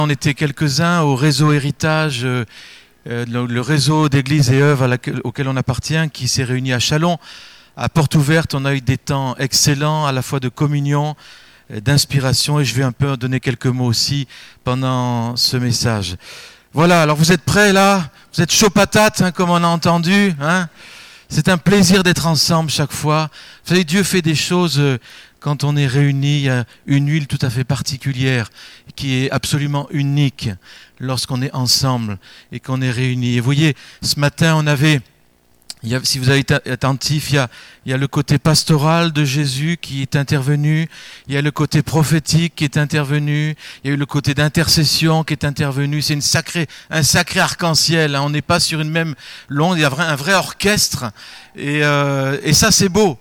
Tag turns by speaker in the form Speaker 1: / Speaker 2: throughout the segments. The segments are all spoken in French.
Speaker 1: On était quelques-uns au réseau Héritage, le réseau d'églises et œuvres auquel on appartient, qui s'est réuni à Châlons. À Porte Ouverte, on a eu des temps excellents, à la fois de communion, d'inspiration, et je vais un peu en donner quelques mots aussi pendant ce message. Voilà, alors vous êtes prêts là? Vous êtes chaud patate, comme on a entendu, hein? C'est un plaisir d'être ensemble chaque fois. Vous savez, Dieu fait des choses quand on est réunis. Il y a une huile tout à fait particulière qui est absolument unique lorsqu'on est ensemble et qu'on est réunis. Et vous voyez, ce matin, si vous avez été attentif, il y a le côté pastoral de Jésus qui est intervenu, il y a le côté prophétique qui est intervenu, il y a eu le côté d'intercession qui est intervenu. C'est un sacré arc-en-ciel, hein. On n'est pas sur une même longue, il y a un vrai orchestre. Et ça c'est beau,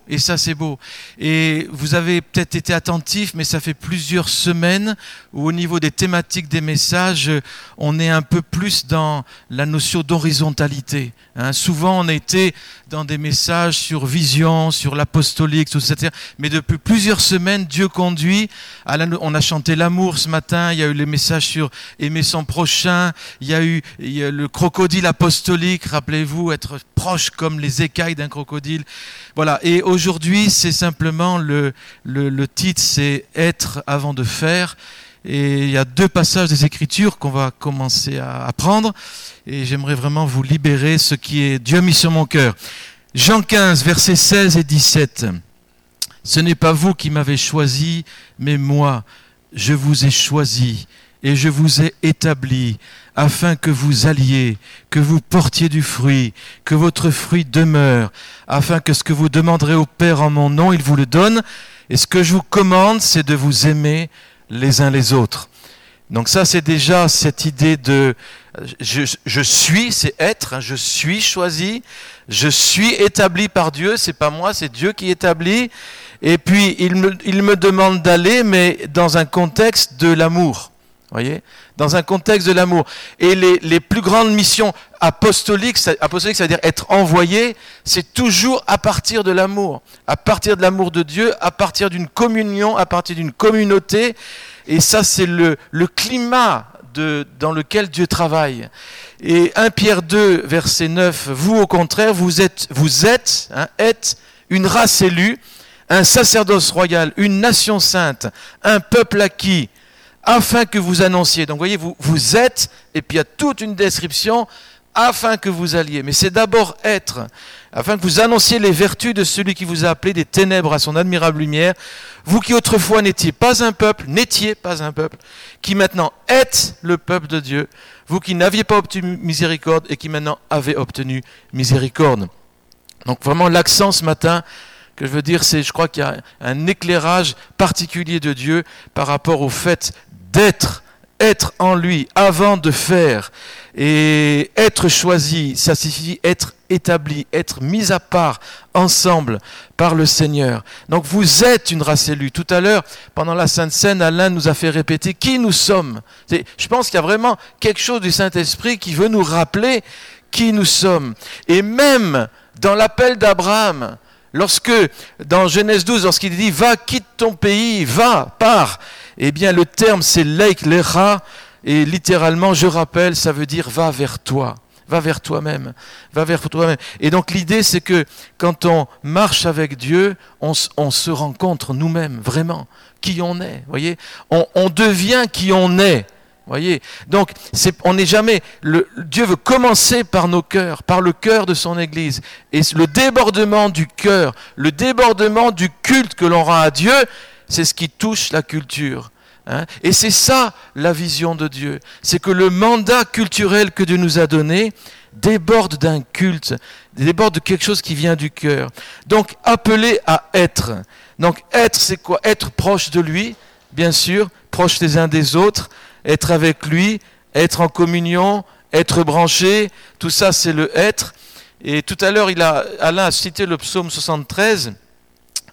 Speaker 1: Et vous avez peut-être été attentif, mais ça fait plusieurs semaines où au niveau des thématiques des messages, on est un peu plus dans la notion d'horizontalité, hein. Souvent on a été dans des messages sur vision, sur l'apostolique, tout ça, mais depuis plusieurs semaines, Dieu conduit. On a chanté l'amour ce matin, il y a eu les messages sur aimer son prochain, il y a le crocodile apostolique, rappelez-vous, être proche comme les écailles d'un crocodile. Voilà, et aujourd'hui, c'est simplement le titre, c'est être avant de faire. Et il y a 2 passages des Écritures qu'on va commencer à apprendre. Et j'aimerais vraiment vous libérer ce qui est Dieu a mis sur mon cœur. Jean 15, versets 16 et 17. Ce n'est pas vous qui m'avez choisi, mais moi, je vous ai choisi et je vous ai établi afin que vous alliez, que vous portiez du fruit, que votre fruit demeure, afin que ce que vous demanderez au Père en mon nom, il vous le donne. Et ce que je vous commande, c'est de vous aimer les uns les autres. Donc ça, c'est déjà cette idée de je suis, c'est être, hein, je suis choisi, je suis établi par Dieu, c'est pas moi, c'est Dieu qui établit. Et puis il me demande d'aller, mais dans un contexte de l'amour. Voyez, dans un contexte de l'amour. Et les plus grandes missions apostoliques, ça veut dire être envoyé, c'est toujours à partir de l'amour de Dieu, à partir d'une communion, à partir d'une communauté. Et ça, c'est le climat dans lequel Dieu travaille. Et 1 Pierre 2, verset 9, vous au contraire, vous êtes une race élue, un sacerdoce royal, une nation sainte, un peuple acquis, afin que vous annonciez. Donc vous voyez, vous êtes, et puis il y a toute une description, afin que vous alliez. Mais c'est d'abord être, afin que vous annonciez les vertus de celui qui vous a appelé des ténèbres à son admirable lumière. Vous qui autrefois n'étiez pas un peuple, qui maintenant êtes le peuple de Dieu. Vous qui n'aviez pas obtenu miséricorde et qui maintenant avez obtenu miséricorde. Donc vraiment l'accent ce matin que je veux dire, c'est, je crois qu'il y a un éclairage particulier de Dieu par rapport au fait d'être en lui avant de faire. Et être choisi, ça signifie être établi, être mis à part ensemble par le Seigneur. Donc vous êtes une race élue. Tout à l'heure, pendant la Sainte Seine, Alain nous a fait répéter qui nous sommes. Je pense qu'il y a vraiment quelque chose du Saint-Esprit qui veut nous rappeler qui nous sommes. Et même dans l'appel d'Abraham, dans Genèse 12, lorsqu'il dit « Va, quitte ton pays, va, pars », eh bien le terme c'est « leik lecha », et littéralement, je rappelle, ça veut dire « va vers toi ». Va vers toi-même, Et donc l'idée, c'est que quand on marche avec Dieu, on se rencontre nous-mêmes, vraiment, qui on est, voyez. On devient qui on est, voyez. Donc on n'est jamais. Dieu veut commencer par nos cœurs, par le cœur de son Église, et le débordement du cœur, le débordement du culte que l'on rend à Dieu, c'est ce qui touche la culture. Hein? Et c'est ça la vision de Dieu, c'est que le mandat culturel que Dieu nous a donné déborde d'un culte, déborde de quelque chose qui vient du cœur. Donc appelé à être. Donc être, c'est quoi? Être proche de lui, bien sûr, proche les uns des autres, être avec lui, être en communion, être branché, tout ça c'est le être. Et tout à l'heure, Alain a cité le psaume 73.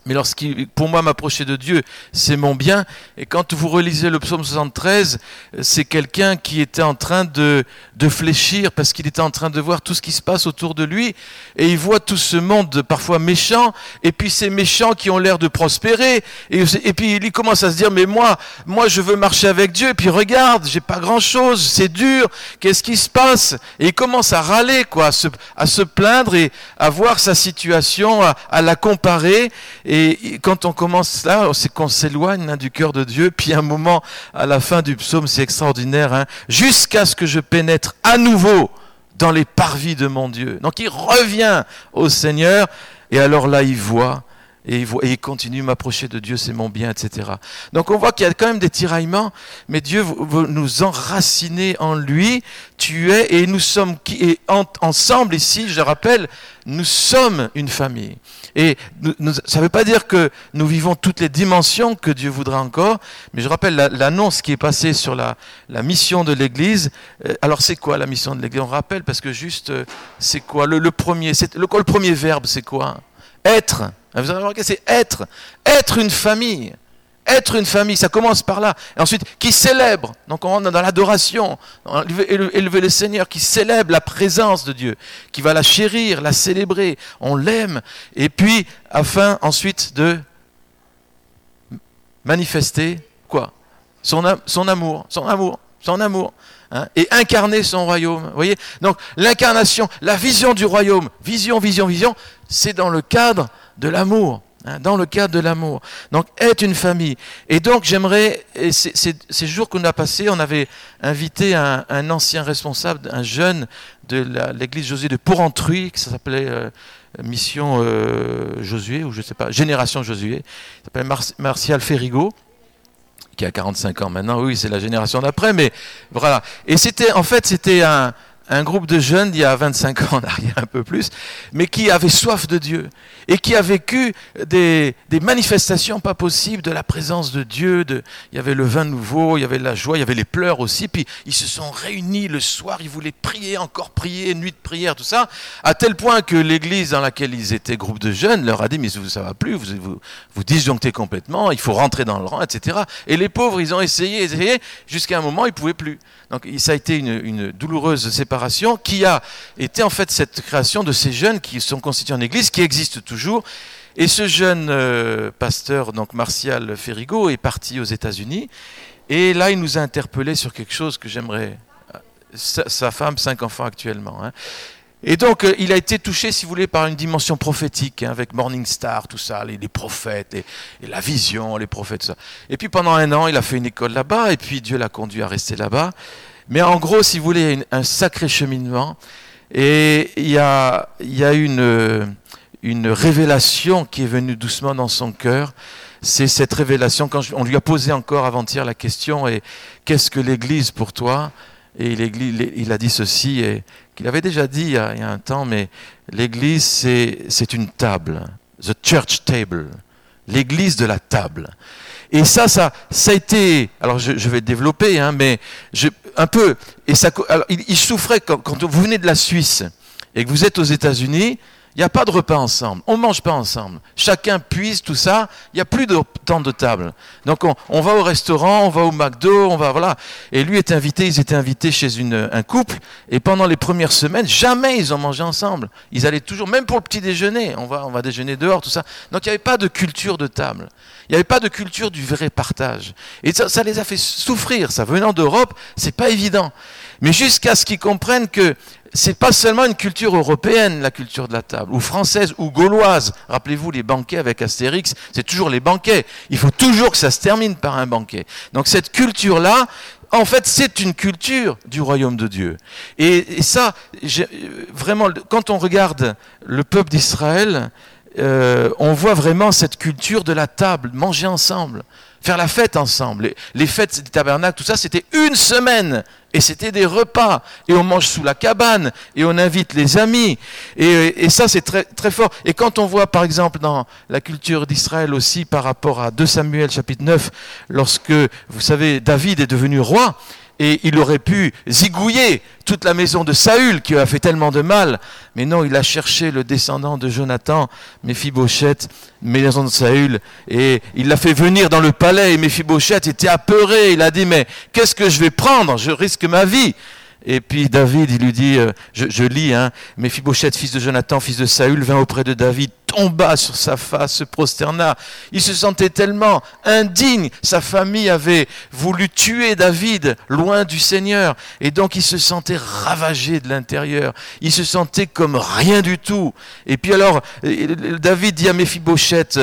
Speaker 1: Mais pour moi, m'approcher de Dieu, c'est mon bien. Et quand vous relisez le psaume 73, c'est quelqu'un qui était en train de fléchir parce qu'il était en train de voir tout ce qui se passe autour de lui. Et il voit tout ce monde parfois méchant. Et puis ces méchants qui ont l'air de prospérer. Et puis il commence à se dire, mais moi, je veux marcher avec Dieu. Et puis regarde, j'ai pas grand chose, c'est dur. Qu'est-ce qui se passe? Et il commence à râler, quoi, à se plaindre et à voir sa situation, à la comparer. Et quand on commence là, c'est qu'on s'éloigne du cœur de Dieu. Puis à un moment, à la fin du psaume, c'est extraordinaire, jusqu'à ce que je pénètre à nouveau dans les parvis de mon Dieu. Donc il revient au Seigneur, et alors là il voit, et il continue, m'approcher de Dieu, c'est mon bien, etc. Donc on voit qu'il y a quand même des tiraillements, mais Dieu veut nous enraciner en lui. Tu es, et nous sommes ensemble ici, je rappelle, nous sommes une famille. Et ça ne veut pas dire que nous vivons toutes les dimensions que Dieu voudra encore, mais je rappelle l'annonce qui est passée sur la mission de l'Église. Alors c'est quoi la mission de l'Église? On rappelle, parce que juste, c'est quoi le premier verbe, c'est quoi? Être. Vous avez remarqué, c'est être. Être une famille. Être une famille, ça commence par là. Et ensuite, qui célèbre. Donc on rentre dans l'adoration. Élever le Seigneur, qui célèbre la présence de Dieu, qui va la chérir, la célébrer. On l'aime. Et puis, afin ensuite de manifester quoi? Son amour. Et incarner son royaume. Vous voyez? Donc l'incarnation, la vision du royaume, vision, c'est dans le cadre de l'amour. Dans le cadre de l'amour. Donc, être une famille. Et donc, j'aimerais, ces jours qu'on a passés, on avait invité un ancien responsable, un jeune de l'église Josué de Porrentruy, qui s'appelait Mission Josué, ou je ne sais pas, Génération Josué. Il s'appelle Martial Ferrigo, qui a 45 ans maintenant. Oui, c'est la génération d'après, mais voilà. Et c'était un groupe de jeunes il y a 25 ans en arrière, un peu plus, mais qui avaient soif de Dieu et qui a vécu des manifestations pas possibles de la présence de Dieu. Il y avait le vin nouveau, il y avait la joie, il y avait les pleurs aussi. Puis ils se sont réunis le soir, ils voulaient prier, encore prier, nuit de prière, tout ça, à tel point que l'église dans laquelle ils étaient, groupe de jeunes, leur a dit, mais ça va plus, vous disjonctez complètement, il faut rentrer dans le rang, etc. Et les pauvres, ils ont essayé, jusqu'à un moment, ils ne pouvaient plus. Donc ça a été une douloureuse séparation qui a été en fait cette création de ces jeunes qui sont constitués en église, qui existent toujours. Et ce jeune pasteur, donc Martial Ferrigo, est parti aux États-Unis. Et là, il nous a interpellés sur quelque chose que j'aimerais... Sa femme, 5 enfants actuellement. Et donc, il a été touché, si vous voulez, par une dimension prophétique, avec Morning Star, tout ça, les prophètes, et la vision, les prophètes, tout ça. Et puis, pendant 1 an, il a fait une école là-bas, et puis Dieu l'a conduit à rester là-bas. Mais en gros, si vous voulez, il y a un sacré cheminement. Et il y a une révélation qui est venue doucement dans son cœur. C'est cette révélation, quand on lui a posé encore avant-hier la question, et qu'est-ce que l'Église pour toi? Et il a dit ceci, et qu'il avait déjà dit il y a un temps, mais l'Église, c'est une table, the church table, l'Église de la table. Et ça a été, alors je vais développer, mais un peu, et ça, alors, il souffrait quand vous venez de la Suisse et que vous êtes aux États-Unis. Il n'y a pas de repas ensemble, on ne mange pas ensemble. Chacun puise tout ça, il n'y a plus de temps de table. Donc on va au restaurant, on va au McDo, voilà. Et lui ils étaient invités chez un couple, et pendant les premières semaines, jamais ils ont mangé ensemble. Ils allaient toujours, même pour le petit déjeuner, on va déjeuner dehors, tout ça. Donc il n'y avait pas de culture de table. Il n'y avait pas de culture du vrai partage. Et ça les a fait souffrir, ça. Venant d'Europe, c'est pas évident. Mais jusqu'à ce qu'ils comprennent que c'est pas seulement une culture européenne, la culture de la table, ou française, ou gauloise. Rappelez-vous les banquets avec Astérix, c'est toujours les banquets. Il faut toujours que ça se termine par un banquet. Donc cette culture-là, en fait, c'est une culture du royaume de Dieu. Et ça, vraiment, quand on regarde le peuple d'Israël, on voit vraiment cette culture de la table, manger ensemble, faire la fête ensemble. Les fêtes des tabernacles, tout ça, c'était 1 semaine. Et c'était des repas. Et on mange sous la cabane. Et on invite les amis. Et ça, c'est très, très fort. Et quand on voit, par exemple, dans la culture d'Israël aussi, par rapport à 2 Samuel, chapitre 9, lorsque, vous savez, David est devenu roi, Et il aurait pu zigouiller toute la maison de Saül qui lui a fait tellement de mal. Mais non, il a cherché le descendant de Jonathan, Méphibosheth, maison de Saül, et il l'a fait venir dans le palais. Et Méphibosheth était apeuré. Il a dit, mais qu'est-ce que je vais prendre? Je risque ma vie. Et puis David, il lui dit, je lis, Méphibosheth, fils de Jonathan, fils de Saül, vint auprès de David, tomba sur sa face, se prosterna. Il se sentait tellement indigne. Sa famille avait voulu tuer David loin du Seigneur. Et donc il se sentait ravagé de l'intérieur. Il se sentait comme rien du tout. Et puis alors, David dit à Méphibosheth,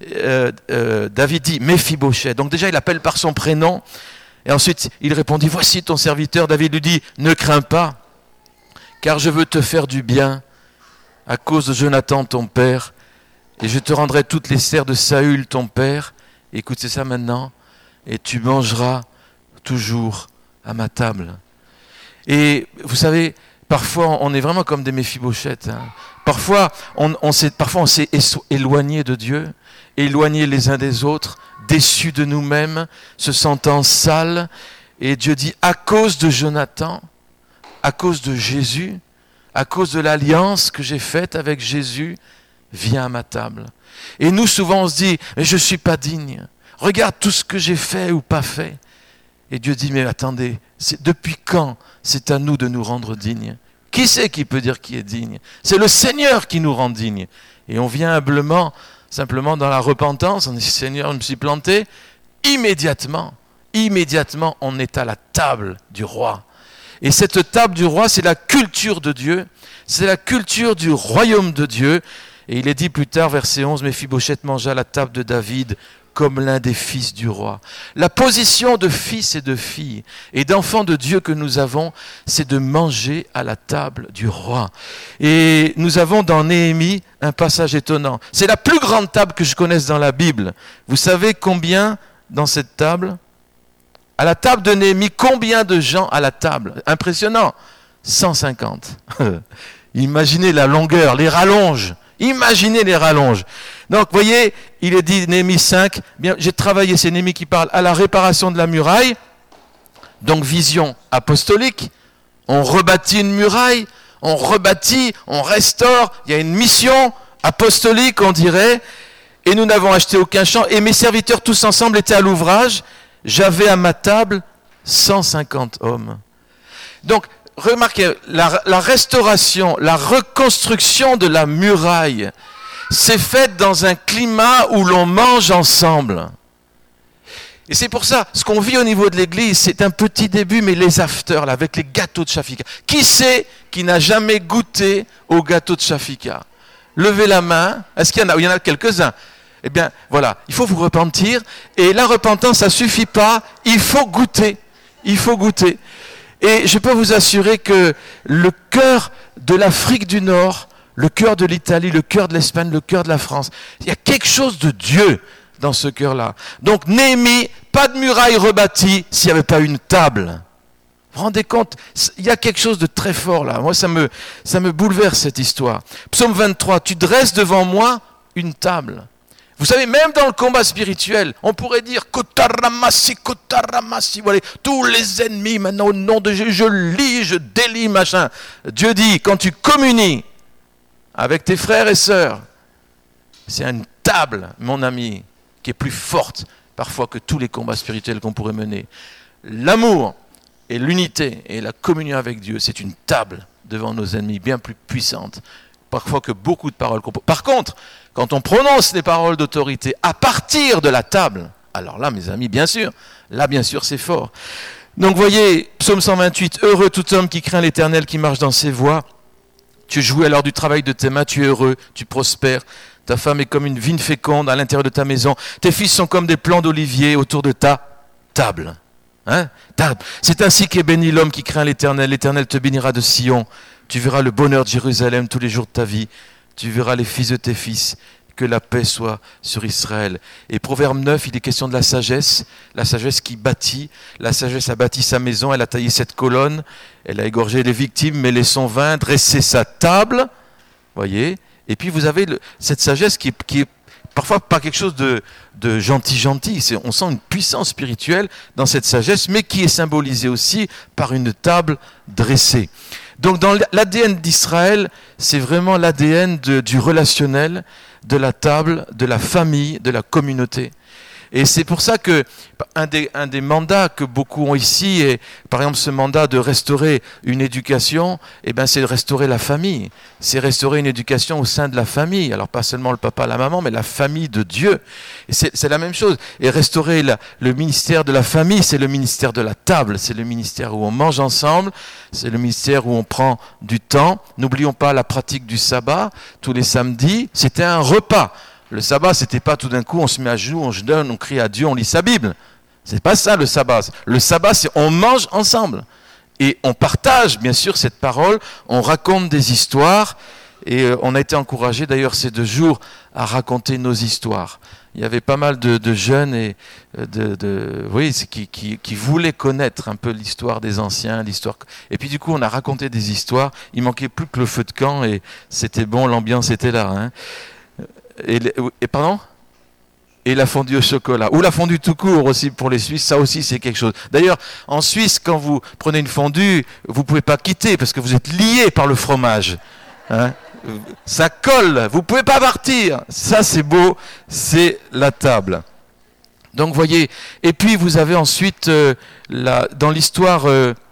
Speaker 1: David dit Méphibosheth. Donc déjà, il appelle par son prénom. Et ensuite, il répondit, voici ton serviteur. David lui dit, ne crains pas, car je veux te faire du bien à cause de Jonathan, ton père, et je te rendrai toutes les serres de Saül, ton père. Écoute, c'est ça maintenant, et tu mangeras toujours à ma table. Et vous savez, parfois, on est vraiment comme des Méphibosheth. Parfois, on s'est éloigné de Dieu, éloigné les uns des autres, déçus de nous-mêmes, se sentant sales. Et Dieu dit, à cause de Jonathan, à cause de Jésus, à cause de l'alliance que j'ai faite avec Jésus, viens à ma table. Et nous, souvent, on se dit, mais je ne suis pas digne. Regarde tout ce que j'ai fait ou pas fait. Et Dieu dit, mais attendez, depuis quand c'est à nous de nous rendre dignes? Qui c'est qui peut dire qui est digne? C'est le Seigneur qui nous rend dignes. Et on vient humblement, simplement dans la repentance, on dit, Seigneur, je me suis planté. Immédiatement, on est à la table du roi. Et cette table du roi, c'est la culture de Dieu, c'est la culture du royaume de Dieu. Et il est dit plus tard, verset 11, Méphibosheth mangea à la table de David comme l'un des fils du roi. La position de fils et de fille et d'enfants de Dieu que nous avons, c'est de manger à la table du roi. Et nous avons dans Néhémie un passage étonnant. C'est la plus grande table que je connaisse dans la Bible. Vous savez combien dans cette table? À la table de Néhémie, combien de gens à la table? Impressionnant. 150. Imaginez la longueur, les rallonges. Imaginez les rallonges. Donc, vous voyez, il est dit, Néhémie 5, bien, j'ai travaillé, c'est Néhémie qui parle, à la réparation de la muraille. Donc, vision apostolique. On rebâtit une muraille, on rebâtit, on restaure. Il y a une mission apostolique, on dirait. Et nous n'avons acheté aucun champ. Et mes serviteurs tous ensemble étaient à l'ouvrage. J'avais à ma table 150 hommes. Donc, remarquez, la restauration, la reconstruction de la muraille s'est faite dans un climat où l'on mange ensemble. Et c'est pour ça, ce qu'on vit au niveau de l'église, c'est un petit début, mais les afters, là, avec les gâteaux de Shafika. Qui c'est qui n'a jamais goûté au gâteau de Shafika? Levez la main. Est-ce qu'il y en a? Il y en a quelques-uns. Eh bien, voilà, il faut vous repentir. Et la repentance, ça ne suffit pas. Il faut goûter. Il faut goûter. Et je peux vous assurer que le cœur de l'Afrique du Nord, le cœur de l'Italie, le cœur de l'Espagne, le cœur de la France, il y a quelque chose de Dieu dans ce cœur-là. Donc Néhémie, pas de muraille rebâtie s'il n'y avait pas une table. Vous vous rendez compte? Il y a quelque chose de très fort là. Moi, ça me bouleverse cette histoire. Psaume 23, tu dresses devant moi une table. Vous savez, même dans le combat spirituel, on pourrait dire Kotaramasi, Kotaramasi, voilà, tous les ennemis, maintenant au nom de Jésus, je lis, je délie, machin. Dieu dit, quand tu communies avec tes frères et sœurs, c'est une table, mon ami, qui est plus forte parfois que tous les combats spirituels qu'on pourrait mener. L'amour et l'unité et la communion avec Dieu, c'est une table devant nos ennemis bien plus puissante parfois que beaucoup de paroles qu'on peut. Par contre, quand on prononce les paroles d'autorité à partir de la table, alors là, mes amis, bien sûr, c'est fort. Donc, voyez, psaume 128, heureux tout homme qui craint l'Éternel, qui marche dans ses voies. Tu jouis alors du travail de tes mains, tu es heureux, tu prospères. Ta femme est comme une vigne féconde à l'intérieur de ta maison. Tes fils sont comme des plants d'olivier autour de ta table. Table. C'est ainsi qu'est béni l'homme qui craint l'Éternel. L'Éternel te bénira de Sion. Tu verras le bonheur de Jérusalem tous les jours de ta vie. Tu verras les fils de tes fils. Que la paix soit sur Israël. Et Proverbe 9, il est question de la sagesse qui bâtit. La sagesse a bâti sa maison, elle a taillé cette colonne, elle a égorgé les victimes, mêlé son vin, dressé sa table. Voyez. Et puis vous avez cette sagesse qui est parfois pas quelque chose de gentil. On sent une puissance spirituelle dans cette sagesse, mais qui est symbolisée aussi par une table dressée. Donc dans l'ADN d'Israël, c'est vraiment l'ADN du relationnel, de la table, de la famille, de la communauté. Et c'est pour ça que un des mandats que beaucoup ont ici, est, par exemple ce mandat de restaurer une éducation, c'est de restaurer la famille. C'est restaurer une éducation au sein de la famille. Alors pas seulement le papa, la maman, mais la famille de Dieu. Et c'est la même chose. Et restaurer le ministère de la famille, c'est le ministère de la table. C'est le ministère où on mange ensemble. C'est le ministère où on prend du temps. N'oublions pas la pratique du sabbat. Tous les samedis, c'était un repas. Le sabbat, c'était pas tout d'un coup, on se met à genoux, on jeûne, on crie à Dieu, on lit sa Bible. C'est pas ça le sabbat. Le sabbat, c'est on mange ensemble. Et on partage, bien sûr, cette parole, on raconte des histoires. Et on a été encouragés, d'ailleurs, ces 2 jours, à raconter nos histoires. Il y avait pas mal de jeunes et qui voulaient connaître un peu l'histoire des anciens, l'histoire. Et puis du coup, on a raconté des histoires. Il manquait plus que le feu de camp et c'était bon, l'ambiance était là. Hein. Pardon ? Et la fondue au chocolat. Ou la fondue tout court aussi pour les Suisses, ça aussi c'est quelque chose. D'ailleurs, en Suisse, quand vous prenez une fondue, vous ne pouvez pas quitter parce que vous êtes lié par le fromage. Hein ? Ça colle, vous ne pouvez pas partir. Ça c'est beau, c'est la table. Donc voyez, et puis vous avez ensuite, dans l'histoire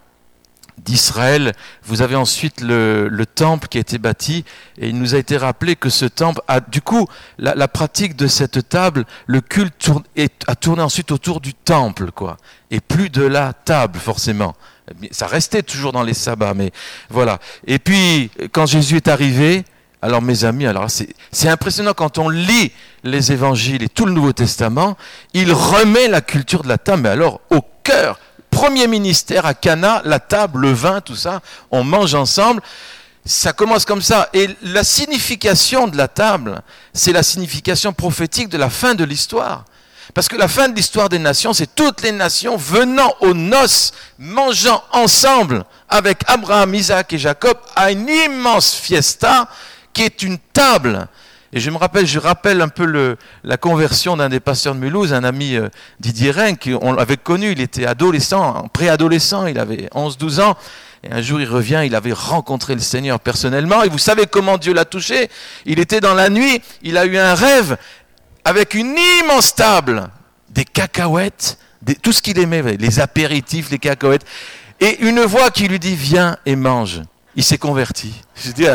Speaker 1: d'Israël, vous avez ensuite le temple qui a été bâti, et il nous a été rappelé que ce temple a, du coup, la pratique de cette table, le culte a tourné ensuite autour du temple, quoi, et plus de la table, forcément. Ça restait toujours dans les sabbats, mais voilà. Et puis, quand Jésus est arrivé, alors mes amis, alors c'est impressionnant quand on lit les évangiles et tout le Nouveau Testament, il remet la culture de la table, mais alors au cœur. Premier ministère à Cana, la table, le vin, tout ça, on mange ensemble. Ça commence comme ça. Et la signification de la table, c'est la signification prophétique de la fin de l'histoire. Parce que la fin de l'histoire des nations, c'est toutes les nations venant aux noces, mangeant ensemble avec Abraham, Isaac et Jacob à une immense fiesta qui est une table. Et je rappelle un peu la conversion d'un des pasteurs de Mulhouse, un ami Didier Rennes, qu'on l'avait connu, il était adolescent, préadolescent, il avait 11-12 ans. Et un jour il revient, il avait rencontré le Seigneur personnellement. Et vous savez comment Dieu l'a touché ? Il était dans la nuit, il a eu un rêve avec une immense table, des cacahuètes, tout ce qu'il aimait, les apéritifs, les cacahuètes. Et une voix qui lui dit « Viens et mange ». Il s'est converti. Je dis,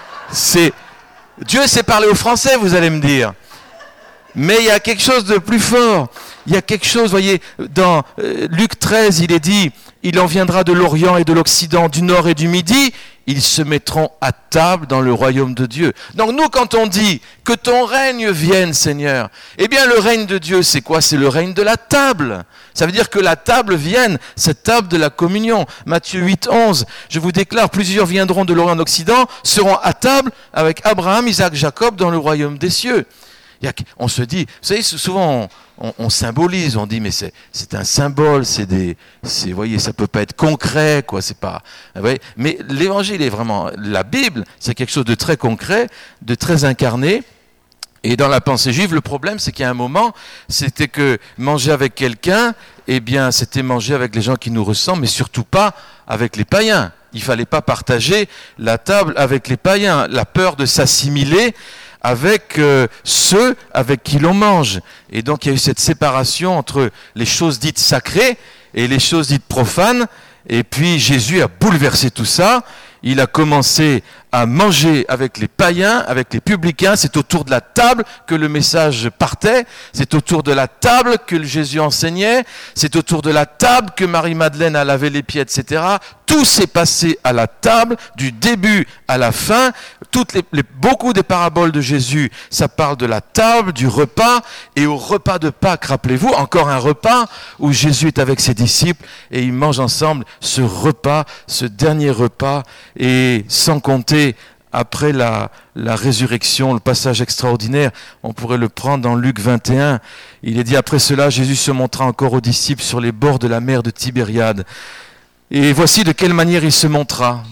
Speaker 1: Dieu sait parler au Français, vous allez me dire. Mais il y a quelque chose de plus fort. Il y a quelque chose, voyez, dans Luc 13, il est dit, il en viendra de l'Orient et de l'Occident, du Nord et du Midi, ils se mettront à table dans le royaume de Dieu. Donc nous, quand on dit que ton règne vienne, Seigneur, eh bien le règne de Dieu, c'est quoi ? C'est le règne de la table. Ça veut dire que la table vienne, cette table de la communion. Matthieu 8, 11, je vous déclare, plusieurs viendront de l'Orient et de l'Occident, seront à table avec Abraham, Isaac, Jacob dans le royaume des cieux. On se dit, vous savez, souvent on symbolise, on dit mais c'est un symbole, vous voyez, ça peut pas être concret, quoi, c'est pas, vous voyez, mais l'évangile est vraiment, la Bible, c'est quelque chose de très concret, de très incarné. Et dans la pensée juive, le problème, c'est qu'il y a un moment, c'était que manger avec quelqu'un, eh bien, c'était manger avec les gens qui nous ressemblent, mais surtout pas avec les païens. Il fallait pas partager la table avec les païens, la peur de s'assimiler avec ceux avec qui l'on mange. Et donc il y a eu cette séparation entre les choses dites sacrées et les choses dites profanes. Et puis Jésus a bouleversé tout ça. Il a commencé à manger avec les païens, avec les publicains. C'est autour de la table que le message partait. C'est autour de la table que Jésus enseignait. C'est autour de la table que Marie-Madeleine a lavé les pieds, etc. Tout s'est passé à la table, du début à la fin. Beaucoup des paraboles de Jésus, ça parle de la table, du repas. Et au repas de Pâques, rappelez-vous, encore un repas où Jésus est avec ses disciples et ils mangent ensemble ce repas, ce dernier repas. Et sans compter, après la résurrection, le passage extraordinaire, on pourrait le prendre dans Luc 21. Il est dit, après cela, Jésus se montra encore aux disciples sur les bords de la mer de Tibériade. Et voici de quelle manière il se montra.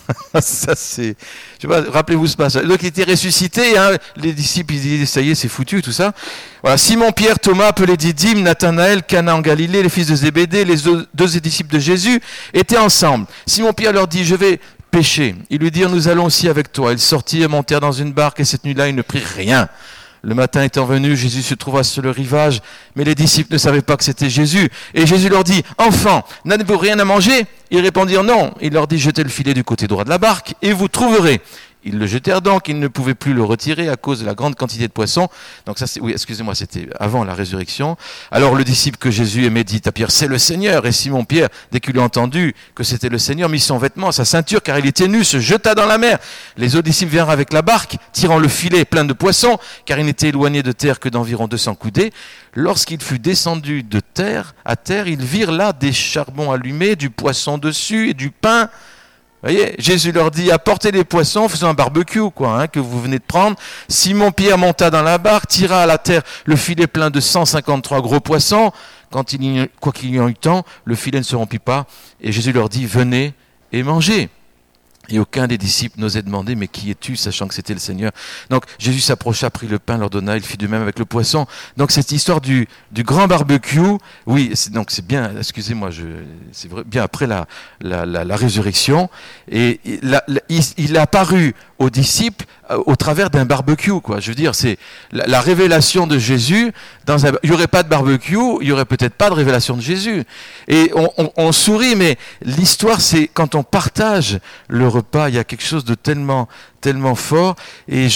Speaker 1: Ça, c'est, je sais pas, rappelez-vous ce passage. Donc, il était ressuscité, hein, les disciples, ils disaient, ça y est, c'est foutu, tout ça. Voilà, Simon, Pierre, Thomas, appelé Didyme, Nathanaël, Cana en Galilée, les fils de Zébédée, les deux disciples de Jésus, étaient ensemble. Simon Pierre leur dit, je vais pêcher. Ils lui dirent, nous allons aussi avec toi. Ils sortirent, montèrent dans une barque, et cette nuit-là, ils ne prirent rien. Le matin étant venu, Jésus se trouva sur le rivage, mais les disciples ne savaient pas que c'était Jésus. Et Jésus leur dit, « Enfants, n'avez-vous rien à manger ?» Ils répondirent non. Il leur dit, « Jetez le filet du côté droit de la barque, et vous trouverez. » Ils le jetèrent donc, ils ne pouvaient plus le retirer à cause de la grande quantité de poissons. Donc ça, oui, excusez-moi, c'était avant la résurrection. Alors le disciple que Jésus aimait dit à Pierre, « C'est le Seigneur !» Et Simon Pierre, dès qu'il a entendu que c'était le Seigneur, mit son vêtement, sa ceinture, car il était nu, se jeta dans la mer. Les autres disciples vinrent avec la barque, tirant le filet plein de poissons, car il n'était éloigné de terre que d'environ 200 coudées. Lorsqu'il fut descendu de terre à terre, ils virent là des charbons allumés, du poisson dessus et du pain. Vous voyez, Jésus leur dit, apportez les poissons, faisons un barbecue, quoi, que vous venez de prendre. Simon Pierre monta dans la barque, tira à la terre le filet plein de 153 gros poissons. Quoi qu'il y ait eu temps, le filet ne se rompit pas. Et Jésus leur dit, venez et mangez. Et aucun des disciples n'osait demander, mais qui es-tu, sachant que c'était le Seigneur. Donc Jésus s'approcha, prit le pain, leur donna, il fit de même avec le poisson. Donc cette histoire du grand barbecue, oui, donc c'est bien, excusez-moi, c'est vrai, bien après la résurrection, et il est apparu aux disciples au travers d'un barbecue, quoi. Je veux dire, c'est la révélation de Jésus. Il n'y aurait pas de barbecue, il n'y aurait peut-être pas de révélation de Jésus. Et on sourit, mais l'histoire, c'est quand on partage le repas, il y a quelque chose de tellement fort. Et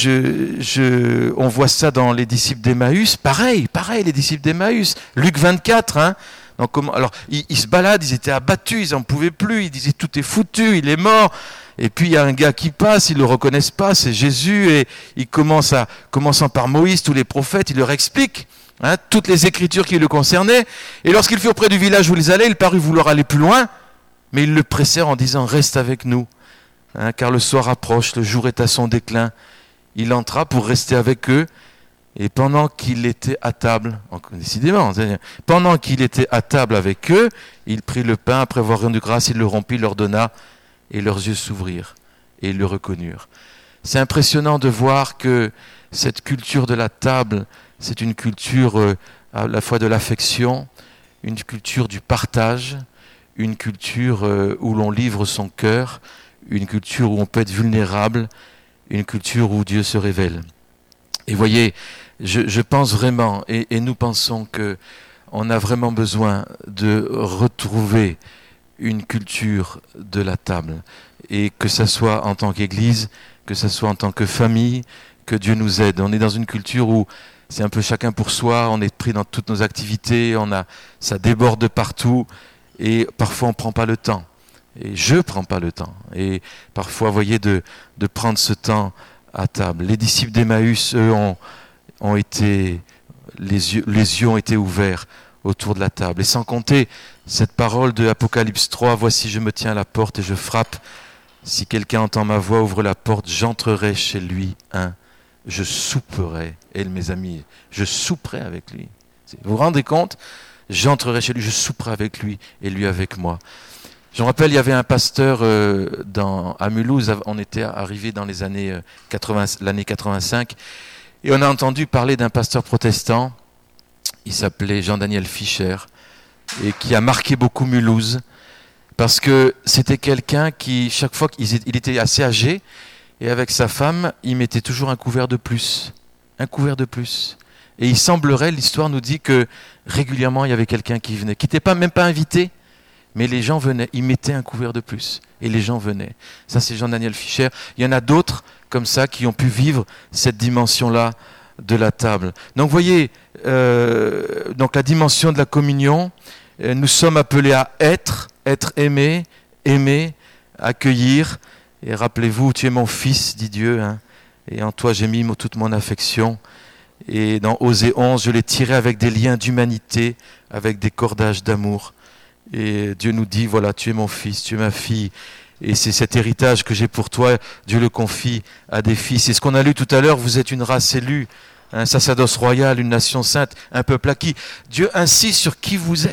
Speaker 1: on voit ça dans les disciples d'Emmaüs. Pareil, les disciples d'Emmaüs. Luc 24, hein. Donc, alors, ils se baladent, ils étaient abattus, ils n'en pouvaient plus, ils disaient tout est foutu, il est mort. Et puis il y a un gars qui passe, ils le reconnaissent pas, c'est Jésus, et il commençant par Moïse, tous les prophètes, il leur explique toutes les écritures qui le concernaient. Et lorsqu'ils furent près du village où ils allaient, il parut vouloir aller plus loin, mais ils le pressèrent en disant, reste avec nous, car le soir approche, le jour est à son déclin. Il entra pour rester avec eux, et pendant qu'il était à table, décidément, pendant qu'il était à table avec eux, il prit le pain, après avoir rendu grâce, il le rompit, leur donna, et leurs yeux s'ouvrirent, et ils le reconnurent. C'est impressionnant de voir que cette culture de la table, c'est une culture à la fois de l'affection, une culture du partage, une culture où l'on livre son cœur, une culture où on peut être vulnérable, une culture où Dieu se révèle. Et voyez, je pense vraiment, et nous pensons qu'on a vraiment besoin de retrouver une culture de la table, et que ça soit en tant qu'Église, que ça soit en tant que famille, que Dieu nous aide. On est dans une culture où c'est un peu chacun pour soi, on est pris dans toutes nos activités, ça déborde de partout, et parfois on prend pas le temps. Et je prends pas le temps. Et parfois, vous voyez, de prendre ce temps à table. Les disciples d'Emmaüs, eux, ont été, les yeux ont été ouverts autour de la table. Et sans compter cette parole de Apocalypse 3, « Voici, je me tiens à la porte et je frappe. Si quelqu'un entend ma voix, ouvre la porte, j'entrerai chez lui, je souperai. » Et mes amis, je souperai avec lui. Vous vous rendez compte ? J'entrerai chez lui, je souperai avec lui et lui avec moi. Je me rappelle, il y avait un pasteur à Mulhouse, on était arrivé dans les années l'année 85, et on a entendu parler d'un pasteur protestant, il s'appelait Jean-Daniel Fischer, et qui a marqué beaucoup Mulhouse, parce que c'était quelqu'un qui, chaque fois qu'il était assez âgé, et avec sa femme, il mettait toujours un couvert de plus. Un couvert de plus. Et il semblerait, l'histoire nous dit que régulièrement, il y avait quelqu'un qui venait, qui n'était même pas invité, mais les gens venaient, ils mettaient un couvert de plus, et les gens venaient. Ça, c'est Jean-Daniel Fischer. Il y en a d'autres comme ça qui ont pu vivre cette dimension-là de la table. Donc, vous voyez, donc la dimension de la communion, nous sommes appelés à être aimés, aimer, accueillir. Et rappelez-vous, tu es mon fils, dit Dieu, et en toi j'ai mis toute mon affection. Et dans Osée 11, je l'ai tiré avec des liens d'humanité, avec des cordages d'amour. Et Dieu nous dit, voilà, tu es mon fils, tu es ma fille. Et c'est cet héritage que j'ai pour toi, Dieu le confie à des fils. C'est ce qu'on a lu tout à l'heure, vous êtes une race élue, un sacerdoce royal, une nation sainte, un peuple acquis. Dieu insiste sur qui vous êtes.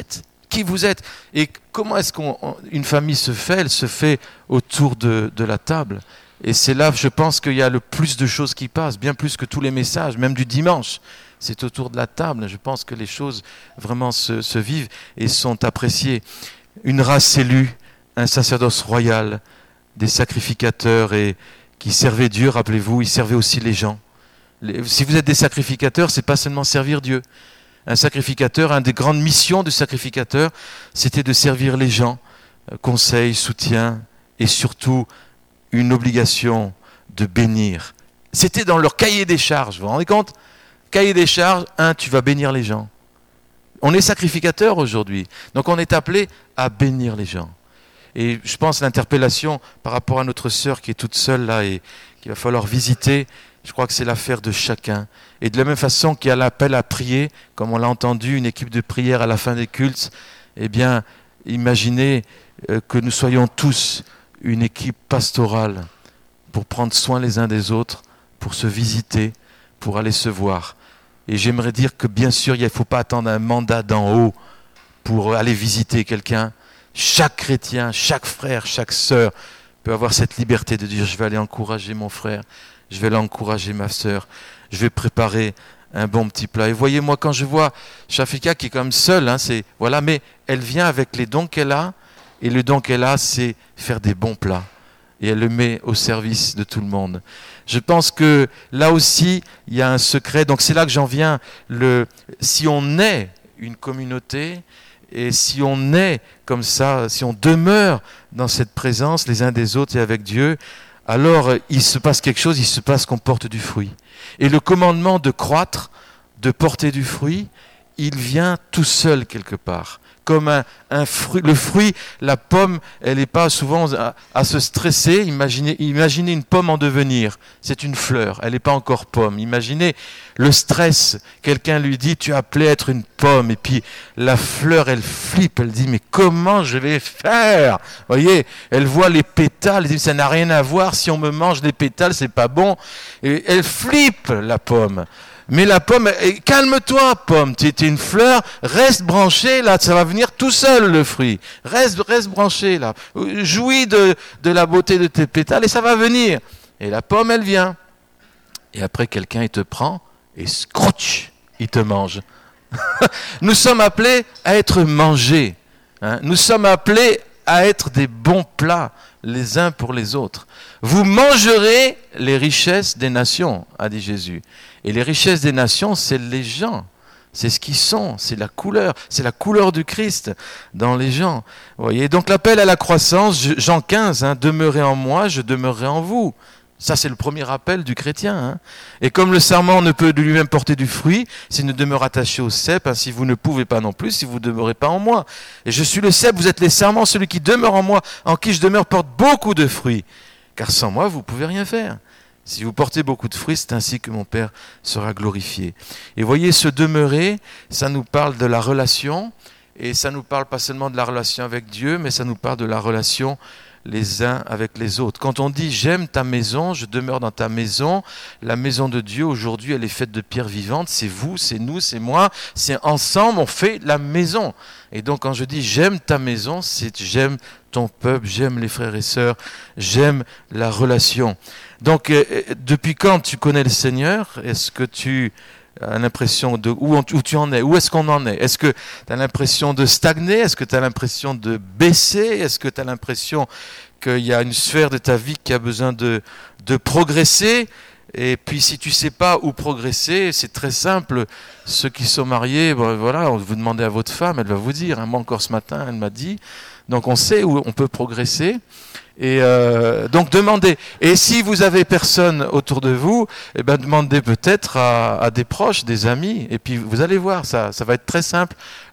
Speaker 1: qui vous êtes. Et comment est-ce qu'une famille se fait? Elle se fait autour de la table. Et c'est là, je pense, qu'il y a le plus de choses qui passent, bien plus que tous les messages, même du dimanche. C'est autour de la table. Je pense que les choses vraiment se vivent et sont appréciées. Une race élue, un sacerdoce royal, des sacrificateurs et qui servaient Dieu, rappelez-vous, ils servaient aussi les gens. Si vous êtes des sacrificateurs, c'est pas seulement servir Dieu. Un sacrificateur, une des grandes missions du sacrificateur, c'était de servir les gens, conseil, soutien et surtout une obligation de bénir. C'était dans leur cahier des charges, vous vous rendez compte? Cahier des charges, tu vas bénir les gens. On est sacrificateur aujourd'hui, donc on est appelé à bénir les gens. Et je pense l'interpellation par rapport à notre sœur qui est toute seule là et qu'il va falloir visiter, je crois que c'est l'affaire de chacun. Et de la même façon qu'il y a l'appel à prier, comme on l'a entendu, une équipe de prière à la fin des cultes, eh bien, imaginez que nous soyons tous une équipe pastorale pour prendre soin les uns des autres, pour se visiter, pour aller se voir. Et j'aimerais dire que bien sûr, il ne faut pas attendre un mandat d'en haut pour aller visiter quelqu'un. Chaque chrétien, chaque frère, chaque sœur peut avoir cette liberté de dire « je vais aller encourager mon frère, je vais aller encourager ma sœur, je vais préparer un bon petit plat ». Et voyez, moi, quand je vois Shafika qui est comme seule, voilà, mais elle vient avec les dons qu'elle a, et le don qu'elle a, c'est faire des bons plats. Et elle le met au service de tout le monde. Je pense que là aussi, il y a un secret. Donc c'est là que j'en viens. Si on est une communauté, et si on est comme ça, si on demeure dans cette présence les uns des autres et avec Dieu, alors il se passe quelque chose, il se passe qu'on porte du fruit. Et le commandement de croître, de porter du fruit, il vient tout seul quelque part. Comme un fruit, le fruit, la pomme, elle n'est pas souvent à se stresser. Imaginez une pomme en devenir. C'est une fleur, elle n'est pas encore pomme. Imaginez le stress. Quelqu'un lui dit, tu es appelé à être une pomme. Et puis la fleur, elle flippe. Elle dit, mais comment je vais faire? Vous voyez, elle voit les pétales. Elle dit, ça n'a rien à voir. Si on me mange les pétales, c'est pas bon. Et elle flippe, la pomme. Mais la pomme, calme-toi pomme, tu es une fleur, reste branché là, ça va venir tout seul le fruit. Reste branché là, jouis de la beauté de tes pétales et ça va venir. Et la pomme, elle vient. Et après, quelqu'un, il te prend et scrouch, il te mange. Nous sommes appelés à être mangés. Nous sommes appelés à être des bons plats les uns pour les autres. Vous mangerez les richesses des nations, a dit Jésus. Et les richesses des nations, c'est les gens. C'est ce qu'ils sont, c'est la couleur du Christ dans les gens. Vous voyez, donc l'appel à la croissance, Jean 15, demeurez en moi, je demeurerai en vous. Ça, c'est le premier appel du chrétien. Et comme le sarment ne peut de lui-même porter du fruit, s'il ne demeure attaché au cep, ainsi vous ne pouvez pas non plus si vous ne demeurez pas en moi. Et je suis le cep, vous êtes les sarments, celui qui demeure en moi, en qui je demeure, porte beaucoup de fruits. Car sans moi, vous ne pouvez rien faire. Si vous portez beaucoup de fruits, c'est ainsi que mon Père sera glorifié. Et voyez, ce demeurer, ça nous parle de la relation, et ça nous parle pas seulement de la relation avec Dieu, mais ça nous parle de la relation les uns avec les autres. Quand on dit « j'aime ta maison, je demeure dans ta maison », la maison de Dieu, aujourd'hui, elle est faite de pierres vivantes, c'est vous, c'est nous, c'est moi, c'est ensemble, on fait la maison. Et donc quand je dis « j'aime ta maison », c'est « j'aime ton peuple, j'aime les frères et sœurs, j'aime la relation ». Donc, depuis quand tu connais le Seigneur? Est-ce que tu as l'impression de où tu en es? Où est-ce qu'on en est? Est-ce que tu as l'impression de stagner? Est-ce que tu as l'impression de baisser? Est-ce que tu as l'impression qu'il y a une sphère de ta vie qui a besoin de progresser? Et puis, si tu ne sais pas où progresser, c'est très simple. Ceux qui sont mariés, voilà, vous demandez à votre femme, elle va vous dire. Moi, encore ce matin, elle m'a dit. Donc, on sait où on peut progresser. Et donc demandez. Et si vous avez personne autour de vous, eh ben demandez peut-être à des proches, des amis. Et puis vous allez voir, ça va être très simple.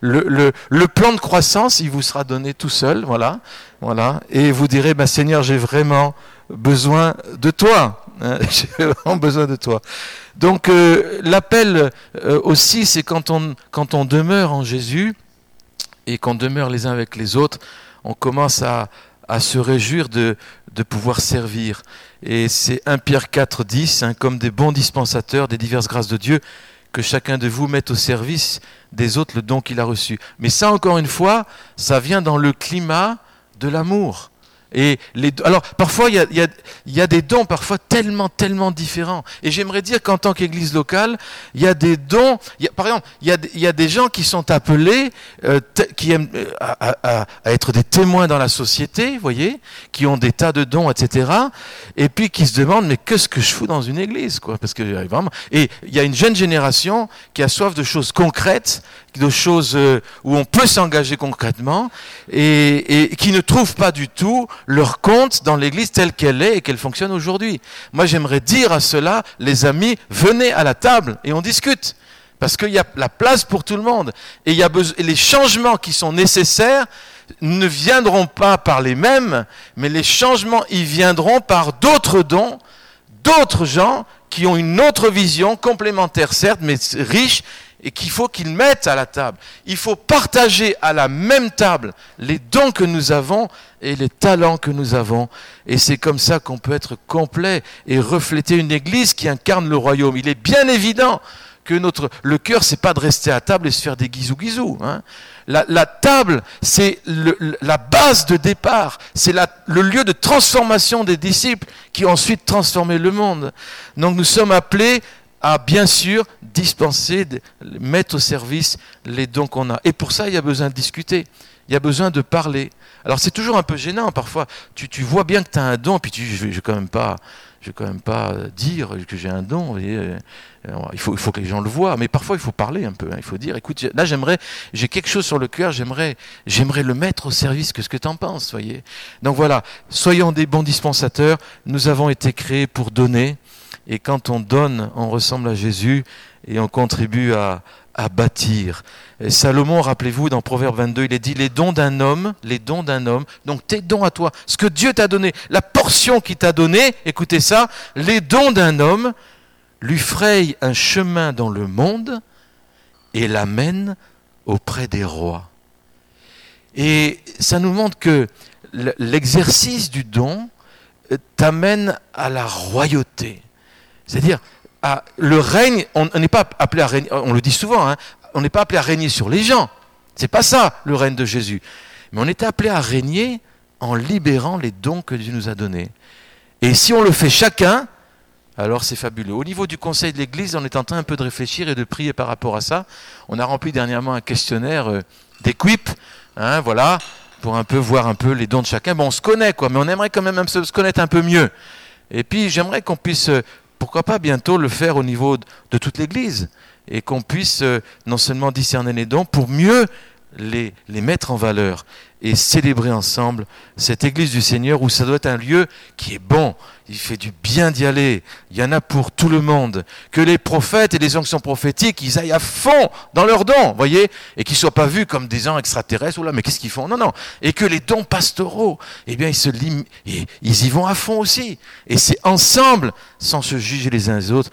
Speaker 1: Le plan de croissance, il vous sera donné tout seul, voilà. Et vous direz, Seigneur, j'ai vraiment besoin de toi. J'ai vraiment besoin de toi. Donc l'appel aussi, c'est quand on demeure en Jésus et qu'on demeure les uns avec les autres, on commence à se réjouir de pouvoir servir. Et c'est 1 Pierre 4, 10, comme des bons dispensateurs des diverses grâces de Dieu, que chacun de vous mette au service des autres le don qu'il a reçu. Mais ça, encore une fois, ça vient dans le climat de l'amour. Et alors, parfois, il y a des dons, parfois tellement différents. Et j'aimerais dire qu'en tant qu'église locale, il y a des dons. Par exemple, il y a des gens qui sont appelés, qui aiment à être des témoins dans la société, vous voyez, qui ont des tas de dons, etc. Et puis qui se demandent, mais qu'est-ce que je fous dans une église, quoi? Parce que vraiment. Et il y a une jeune génération qui a soif de choses concrètes, de choses où on peut s'engager concrètement, et qui ne trouvent pas du tout leur compte dans l'église telle qu'elle est et qu'elle fonctionne aujourd'hui. Moi, j'aimerais dire à ceux-là, les amis, venez à la table et on discute. Parce qu'il y a la place pour tout le monde. Et les changements qui sont nécessaires ne viendront pas par les mêmes, mais les changements, ils viendront par d'autres dons, d'autres gens qui ont une autre vision, complémentaire certes, mais riche, et qu'il faut qu'ils mettent à la table. Il faut partager à la même table les dons que nous avons et les talents que nous avons. Et c'est comme ça qu'on peut être complet et refléter une église qui incarne le royaume. Il est bien évident que le cœur, c'est pas de rester à table et se faire des guizous-guizous. Hein. La table, c'est la base de départ. C'est le lieu de transformation des disciples qui ont ensuite transformé le monde. Donc nous sommes appelés à, bien sûr, dispenser, mettre au service les dons qu'on a. Et pour ça, il y a besoin de discuter. Il y a besoin de parler. Alors c'est toujours un peu gênant parfois. Tu vois bien que tu as un don, puis je vais quand même pas dire que j'ai un don. Vous voyez, il faut que les gens le voient. Mais parfois il faut parler un peu. Hein. Il faut dire, écoute, là j'ai quelque chose sur le cœur. J'aimerais le mettre au service. Qu'est-ce que tu en penses, voyez. Donc voilà, soyons des bons dispensateurs. Nous avons été créés pour donner. Et quand on donne, on ressemble à Jésus et on contribue à bâtir. Et Salomon, rappelez-vous, dans Proverbe 22, il est dit les dons d'un homme, donc tes dons à toi, ce que Dieu t'a donné, la portion qu'il t'a donnée, écoutez ça, les dons d'un homme lui frayent un chemin dans le monde et l'amènent auprès des rois. Et ça nous montre que l'exercice du don t'amène à la royauté. C'est-à-dire, le règne, on n'est pas appelé à régner, on le dit souvent, hein, on n'est pas appelé à régner sur les gens. C'est pas ça, le règne de Jésus. Mais on est appelé à régner en libérant les dons que Dieu nous a donnés. Et si on le fait chacun, alors c'est fabuleux. Au niveau du conseil de l'Église, on est en train un peu de réfléchir et de prier par rapport à ça. On a rempli dernièrement un questionnaire d'Equip, hein, voilà, pour un peu voir un peu les dons de chacun. Bon, on se connaît, quoi, mais on aimerait quand même se connaître un peu mieux. Et puis, j'aimerais qu'on puisse... pourquoi pas bientôt le faire au niveau de toute l'Église et qu'on puisse non seulement discerner les dons pour mieux les mettre en valeur et célébrer ensemble cette Église du Seigneur où ça doit être un lieu qui est bon, il fait du bien d'y aller, il y en a pour tout le monde, que les prophètes et les onctions prophétiques ils aillent à fond dans leurs dons, voyez, et qu'ils ne soient pas vus comme des gens extraterrestres, ou là mais qu'est-ce qu'ils font, non, et que les dons pastoraux, eh bien ils y vont à fond aussi, et c'est ensemble, sans se juger les uns les autres,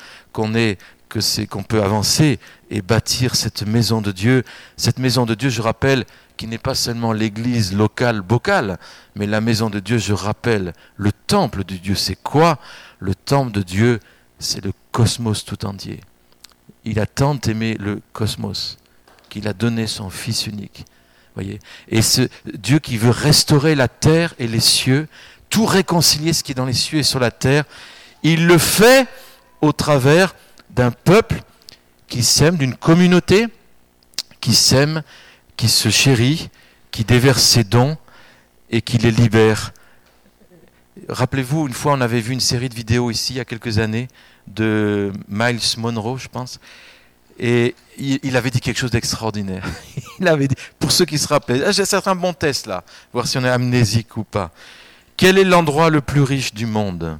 Speaker 1: qu'on peut avancer et bâtir cette maison de Dieu. Cette maison de Dieu, je rappelle, qui n'est pas seulement l'église locale, bocale, mais la maison de Dieu, je rappelle, le temple de Dieu, c'est quoi? Le temple de Dieu, c'est le cosmos tout entier. Il a tant aimé le cosmos qu'il a donné son Fils unique. Voyez, et ce Dieu qui veut restaurer la terre et les cieux, tout réconcilier ce qui est dans les cieux et sur la terre, il le fait au travers d'un peuple qui s'aime, d'une communauté qui s'aime, qui se chérit, qui déverse ses dons et qui les libère. Rappelez-vous, une fois on avait vu une série de vidéos ici il y a quelques années de Miles Monroe, je pense, et il avait dit quelque chose d'extraordinaire. Il avait dit, pour ceux qui se rappellent, c'est un bon test là, voir si on est amnésique ou pas. Quel est l'endroit le plus riche du monde?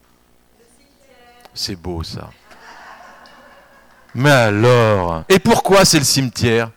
Speaker 1: C'est beau ça. Mais alors, et pourquoi c'est le cimetière?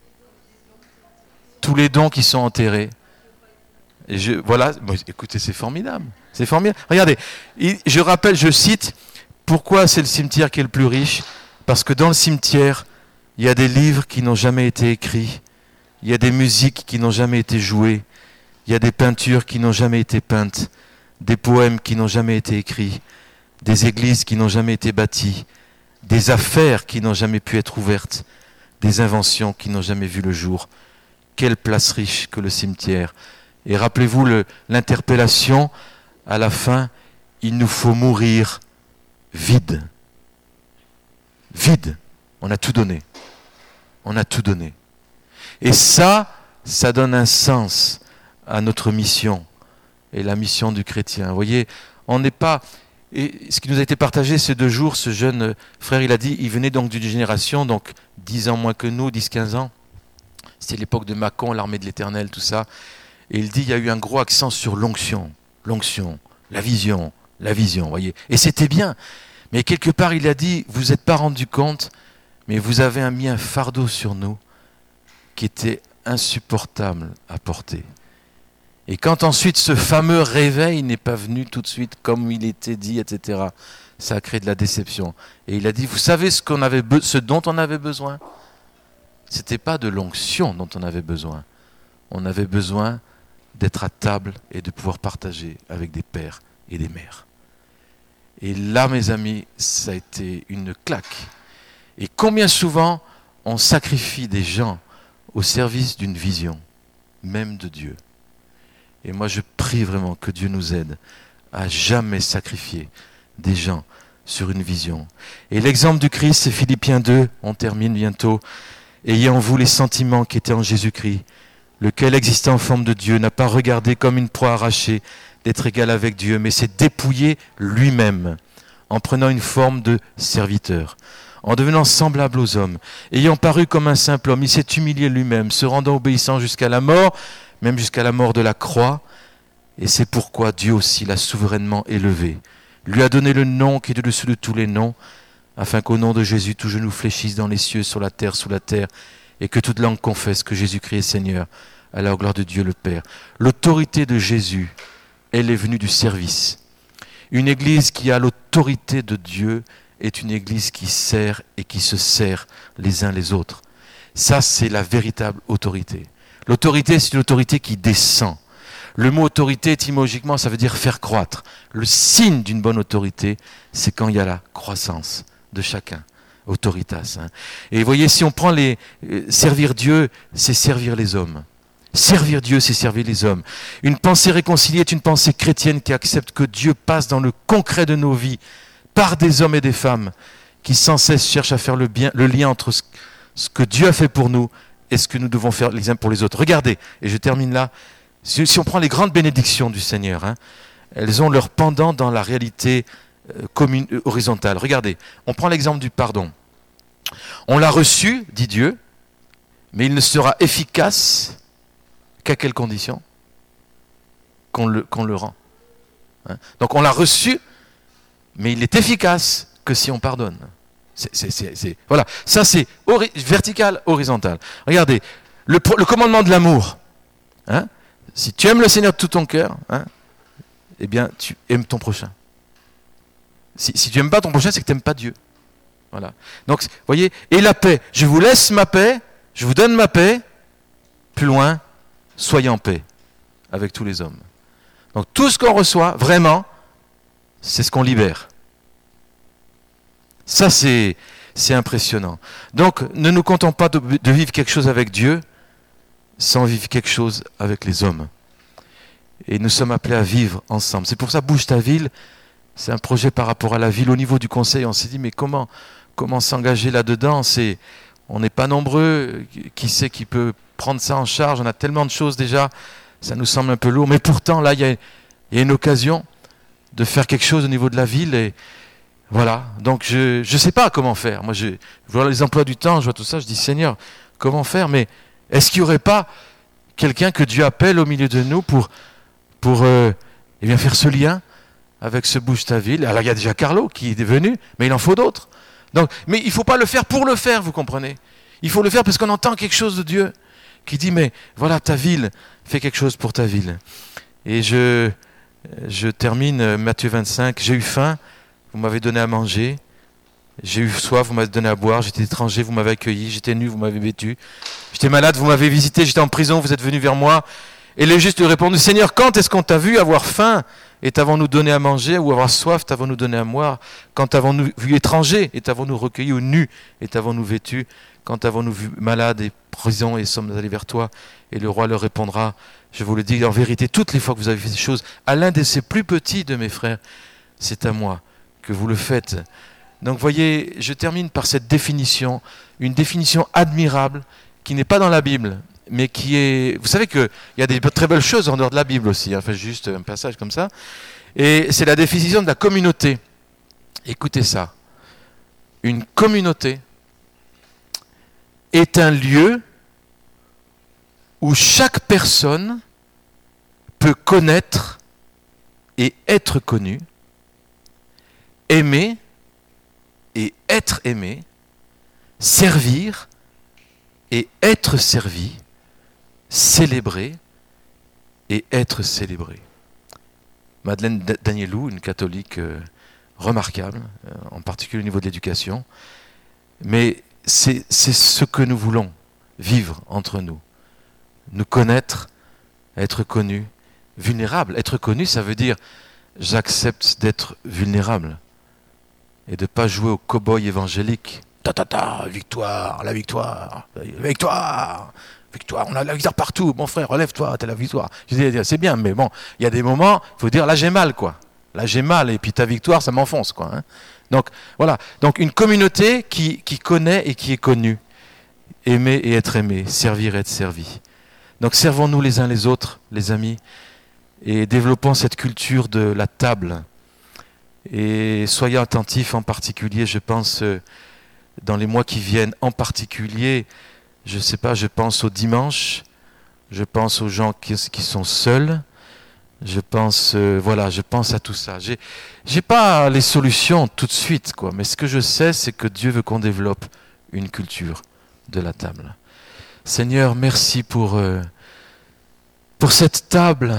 Speaker 1: Tous les dons qui sont enterrés. Et voilà, écoutez, c'est formidable. C'est formidable. Regardez, je cite, pourquoi c'est le cimetière qui est le plus riche? Parce que dans le cimetière, il y a des livres qui n'ont jamais été écrits, il y a des musiques qui n'ont jamais été jouées, il y a des peintures qui n'ont jamais été peintes, des poèmes qui n'ont jamais été écrits, des églises qui n'ont jamais été bâties, des affaires qui n'ont jamais pu être ouvertes, des inventions qui n'ont jamais vu le jour. Quelle place riche que le cimetière. Et rappelez-vous l'interpellation à la fin, il nous faut mourir vide. Vide. On a tout donné. On a tout donné. Et ça donne un sens à notre mission et la mission du chrétien. Vous voyez, on n'est pas... Et ce qui nous a été partagé ces 2 jours, ce jeune frère, il a dit, il venait donc d'une génération, donc 10 ans moins que nous, 10-15 ans. C'était l'époque de Mâcon, l'armée de l'Éternel, tout ça. Et il dit, il y a eu un gros accent sur l'onction, la vision, vous voyez. Et c'était bien. Mais quelque part, il a dit, vous n'êtes pas rendu compte, mais vous avez mis un fardeau sur nous qui était insupportable à porter. Et quand ensuite ce fameux réveil n'est pas venu tout de suite comme il était dit, etc., ça a créé de la déception. Et il a dit, vous savez ce dont on avait besoin ? Ce n'était pas de l'onction dont on avait besoin. On avait besoin d'être à table et de pouvoir partager avec des pères et des mères. Et là, mes amis, ça a été une claque. Et combien souvent on sacrifie des gens au service d'une vision, même de Dieu. Et moi, je prie vraiment que Dieu nous aide à jamais sacrifier des gens sur une vision. Et l'exemple du Christ, c'est Philippiens 2, on termine bientôt. Ayez en vous les sentiments qui étaient en Jésus-Christ, lequel, existant en forme de Dieu, n'a pas regardé comme une proie arrachée d'être égal avec Dieu, mais s'est dépouillé lui-même, en prenant une forme de serviteur, en devenant semblable aux hommes, ayant paru comme un simple homme, il s'est humilié lui-même, se rendant obéissant jusqu'à la mort, même jusqu'à la mort de la croix, et c'est pourquoi Dieu aussi l'a souverainement élevé, lui a donné le nom qui est au-dessus de tous les noms, afin qu'au nom de Jésus, tout genou fléchisse dans les cieux, sur la terre, sous la terre, et que toute langue confesse que Jésus-Christ est Seigneur, à la gloire de Dieu le Père. L'autorité de Jésus, elle est venue du service. Une église qui a l'autorité de Dieu est une église qui sert et qui se sert les uns les autres. Ça, c'est la véritable autorité. L'autorité, c'est une autorité qui descend. Le mot autorité, étymologiquement, ça veut dire faire croître. Le signe d'une bonne autorité, c'est quand il y a la croissance de chacun. Autoritas. Et vous voyez, si on prend servir Dieu, c'est servir les hommes. Servir Dieu, c'est servir les hommes. Une pensée réconciliée est une pensée chrétienne qui accepte que Dieu passe dans le concret de nos vies par des hommes et des femmes qui sans cesse cherchent à faire le lien entre ce que Dieu a fait pour nous et ce que nous devons faire les uns pour les autres. Regardez, et je termine là, si on prend les grandes bénédictions du Seigneur, elles ont leur pendant dans la réalité horizontale. Regardez, on prend l'exemple du pardon. On l'a reçu, dit Dieu, mais il ne sera efficace qu'à quelles conditions ? Qu'on le rend. Donc on l'a reçu, mais il est efficace que si on pardonne. Voilà, ça c'est vertical, horizontal. Regardez, le commandement de l'amour. Si tu aimes le Seigneur de tout ton cœur, eh bien tu aimes ton prochain. Si tu n'aimes pas ton prochain, c'est que tu n'aimes pas Dieu. Voilà. Donc, vous voyez, et la paix. Je vous laisse ma paix, je vous donne ma paix. Plus loin, soyez en paix avec tous les hommes. Donc tout ce qu'on reçoit, vraiment, c'est ce qu'on libère. Ça, c'est impressionnant. Donc, ne nous comptons pas de vivre quelque chose avec Dieu sans vivre quelque chose avec les hommes. Et nous sommes appelés à vivre ensemble. C'est pour ça, Bouge ta ville, c'est un projet par rapport à la ville. Au niveau du conseil, on s'est dit, mais comment s'engager là-dedans ? On n'est pas nombreux. Qui sait qui peut prendre ça en charge ? On a tellement de choses déjà, ça nous semble un peu lourd. Mais pourtant, là, il y a une occasion de faire quelque chose au niveau de la ville. Et voilà. Donc, je ne sais pas comment faire. Moi, je vois les emplois du temps, je vois tout ça, je dis, Seigneur, comment faire ? Mais est-ce qu'il n'y aurait pas quelqu'un que Dieu appelle au milieu de nous pour faire ce lien avec ce Bouge ta ville ? Alors, il y a déjà Carlo qui est venu, mais il en faut d'autres. Donc, mais il ne faut pas le faire pour le faire, vous comprenez ? Il faut le faire parce qu'on entend quelque chose de Dieu qui dit, mais voilà, ta ville, fais quelque chose pour ta ville. Et je termine Matthieu 25, j'ai eu faim, vous m'avez donné à manger, j'ai eu soif, vous m'avez donné à boire, j'étais étranger, vous m'avez accueilli, j'étais nu, vous m'avez vêtu, j'étais malade, vous m'avez visité, j'étais en prison, vous êtes venu vers moi. Et les justes lui répondent, Seigneur, quand est-ce qu'on t'a vu avoir faim et t'avons-nous donné à manger, ou avoir soif, t'avons-nous donné à boire? Quand t'avons-nous vu étranger, et t'avons-nous recueilli, ou nu, et t'avons-nous vêtu? Quand t'avons-nous vu malade et prison, et sommes allés vers toi? Et le roi leur répondra, je vous le dis en vérité, toutes les fois que vous avez fait ces choses, à l'un de ces plus petits de mes frères, c'est à moi que vous le faites. Donc voyez, je termine par cette définition, une définition admirable, qui n'est pas dans la Bible, mais qui est... Vous savez qu'il y a des très belles choses en dehors de la Bible aussi, enfin juste un passage comme ça. Et c'est la définition de la communauté. Écoutez ça. Une communauté est un lieu où chaque personne peut connaître et être connue, aimer et être aimé, servir et être servi, célébrer et être célébré. Madeleine Danielou, une catholique remarquable, en particulier au niveau de l'éducation, mais c'est ce que nous voulons vivre entre nous. Nous connaître, être connu, vulnérable. Être connu, ça veut dire j'accepte d'être vulnérable et de ne pas jouer au cow-boy évangélique. Victoire, la victoire, victoire, victoire, on a la victoire partout. Mon frère, relève-toi, t'as la victoire. Je dis, c'est bien, mais bon, il y a des moments, il faut dire, là j'ai mal, quoi. Là j'ai mal, et puis ta victoire, ça m'enfonce, quoi. Hein. Donc, voilà. Donc, une communauté qui connaît et qui est connue. Aimer et être aimé, servir et être servi. Donc, servons-nous les uns les autres, les amis, et développons cette culture de la table. Et soyez attentifs en particulier, je pense, dans les mois qui viennent, en particulier, je sais pas, je pense au dimanche, je pense aux gens qui sont seuls, je pense, je pense à tout ça. J'ai pas les solutions tout de suite, quoi, mais ce que je sais, c'est que Dieu veut qu'on développe une culture de la table. Seigneur, merci pour cette table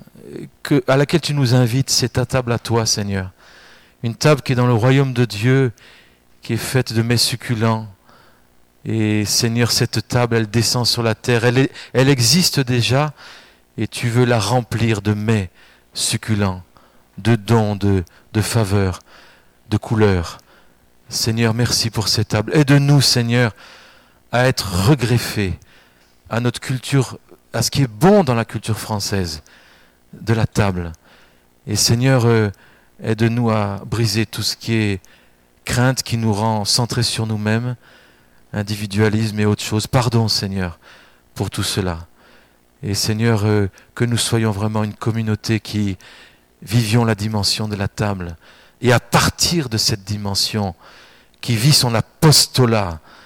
Speaker 1: à laquelle tu nous invites, c'est ta table à toi, Seigneur. Une table qui est dans le royaume de Dieu, qui est faite de mets succulents. Et Seigneur, cette table, elle descend sur la terre, elle existe déjà, et tu veux la remplir de mets succulents, de dons, de faveurs, de couleurs. Seigneur, merci pour cette table. Aide-nous, Seigneur, à être regreffés à notre culture, à ce qui est bon dans la culture française, de la table. Et Seigneur, aide-nous à briser tout ce qui est crainte qui nous rend centrés sur nous-mêmes, individualisme et autre chose. Pardon, Seigneur, pour tout cela. Et Seigneur, que nous soyons vraiment une communauté qui vivions la dimension de la table. Et à partir de cette dimension, qui vit son apostolat,